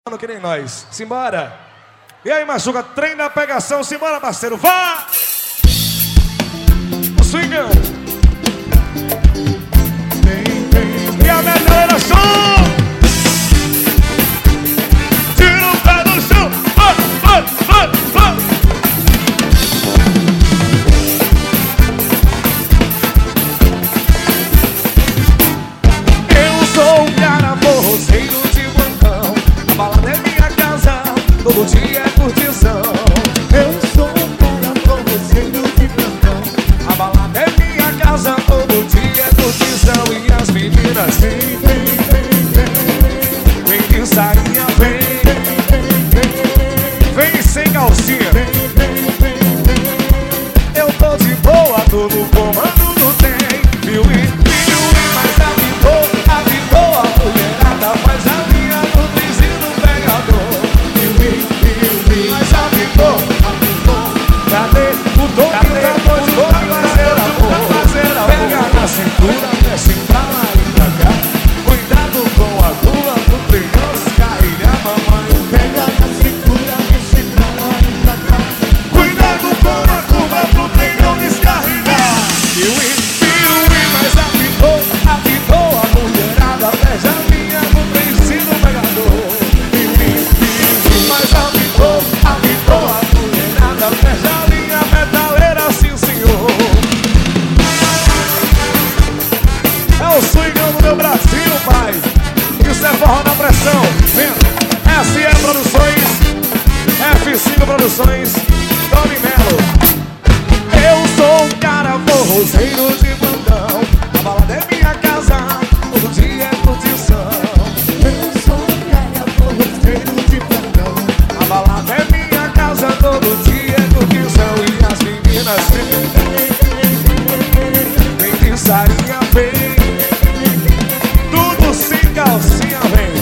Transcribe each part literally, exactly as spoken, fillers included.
Que nem nós. Simbora. E aí, Machuca, trem da pegação. Simbora, parceiro. Vá! O swingão. E a metaleira som. Tira o pé do chão. Vá, vá, vá, vá. Eu sou um cara forrozeiro de plantão. A balada é minha casa, todo dia é curtição. Eu sou um cara forrozeiro de plantão. A balada é minha casa, todo dia é curtição. E as meninas vem, vem, vem, vem, vem de sainha, vem, vem sem calcinha. Eu tô de boa, tô no comando do trem. Viu e viu e mas apitou, apitou a mulherada, faz a linha no trizinho pegador. Mas apitou, apitou. Cadê o dom que tá doido pra fazer amor? Pega na cintura, desce pra lá e pra cá. Cuidado com a curva do trem, não descarrilha, mamãe. Pega na cintura, desce pra lá e pra cá. Cuidado com a curva do trem, não descarrilhar. Piuí, piuí, mas apitou, apitou a mulherada, pede a linha no trenzinho pegador. Piuí, piuí, mas apitou, apitou a mulherada, pede a linha metaleira, sim senhor. É o swingão do meu Brasil, pai. Isso é forró na pressão. Vem, S E Produções, F cinco Produções, Tony Melo. Eu sou um cara forrozeiro de plantão. A balada é minha casa, todo dia é curtição. Eu sou um cara forrozeiro de plantão. A balada é minha casa, todo dia é curtição. E as meninas vem, vem de sainha, vem, tudo sem calcinha, vem.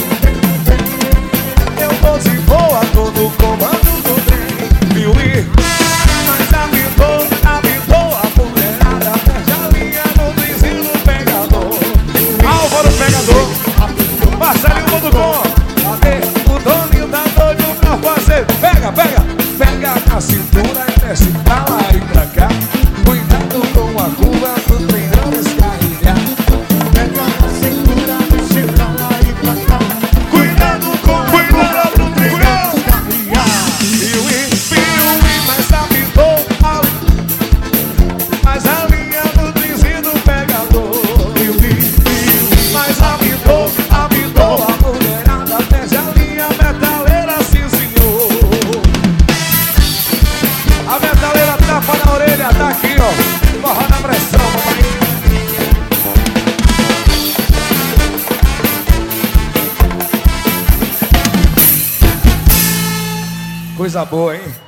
Eu tô de boa, tô no comando do trem. Viu e mas apitou, apitou a mulherada, perde a linha no trenzinho pegador. Álvaro Pegador, Marcelinho Mundo Com. Cadê o Toninho, tá doido pra fazer? Pega, pega, pega na cintura e desce pra lá e pra cá. Cuidado com a curva do trem, não descarrilhar. Pega na cintura, desce pra lá e pra cá. Cuidado com a curva do trem, não descarrilhar. Piuí, piuí, mas apitou a mas a linha do trenzinho pegador. Piuí, piuí, mas apitou, apitou a mulherada, pede a linha metaleira, sim senhor. A metaleira tapa na orelha, tá aqui ó, forró na pressão, mamãe. Coisa boa, hein?